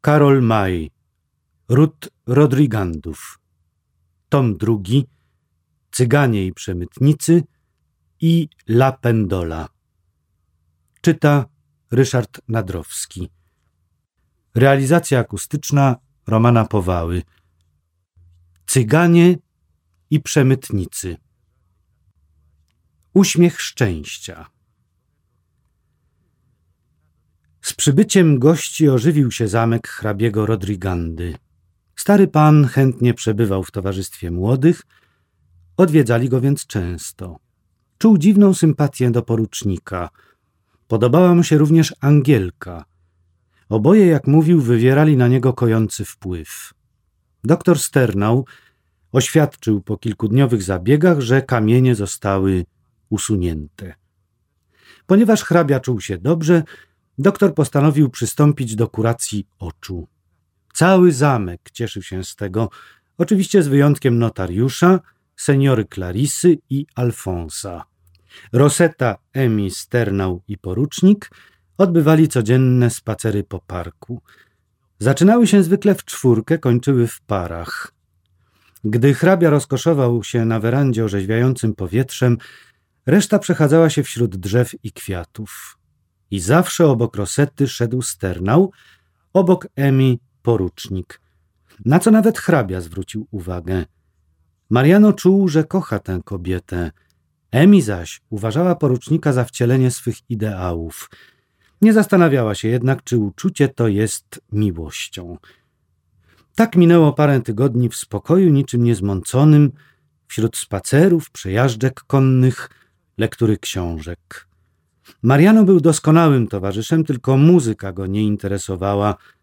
Karol May, Ród Rodrigandów, tom 2, Cyganie i przemytnicy i La Pendola. Czyta Ryszard Nadrowski. Realizacja akustyczna Romana Powały. Cyganie i przemytnicy. Uśmiech szczęścia. Z przybyciem gości ożywił się zamek hrabiego Rodrigandy. Stary pan chętnie przebywał w towarzystwie młodych, odwiedzali go więc często. Czuł dziwną sympatię do porucznika. Podobała mu się również Angielka. Oboje, jak mówił, wywierali na niego kojący wpływ. Doktor Sternał oświadczył po kilkudniowych zabiegach, że kamienie zostały usunięte. Ponieważ hrabia czuł się dobrze, doktor postanowił przystąpić do kuracji oczu. Cały zamek cieszył się z tego, oczywiście z wyjątkiem notariusza, seniory Clarisy i Alfonsa. Roseta, Emi, Sternał i porucznik odbywali codzienne spacery po parku. Zaczynały się zwykle w czwórkę, kończyły w parach. Gdy hrabia rozkoszował się na werandzie orzeźwiającym powietrzem, reszta przechadzała się wśród drzew i kwiatów. I zawsze obok Rosety szedł Sternał, obok Emi porucznik, na co nawet hrabia zwrócił uwagę. Mariano czuł, że kocha tę kobietę. Emi zaś uważała porucznika za wcielenie swych ideałów. Nie zastanawiała się jednak, czy uczucie to jest miłością. Tak minęło parę tygodni w spokoju, niczym niezmąconym, wśród spacerów, przejażdżek konnych, lektury książek. Mariano był doskonałym towarzyszem, tylko muzyka go nie interesowała,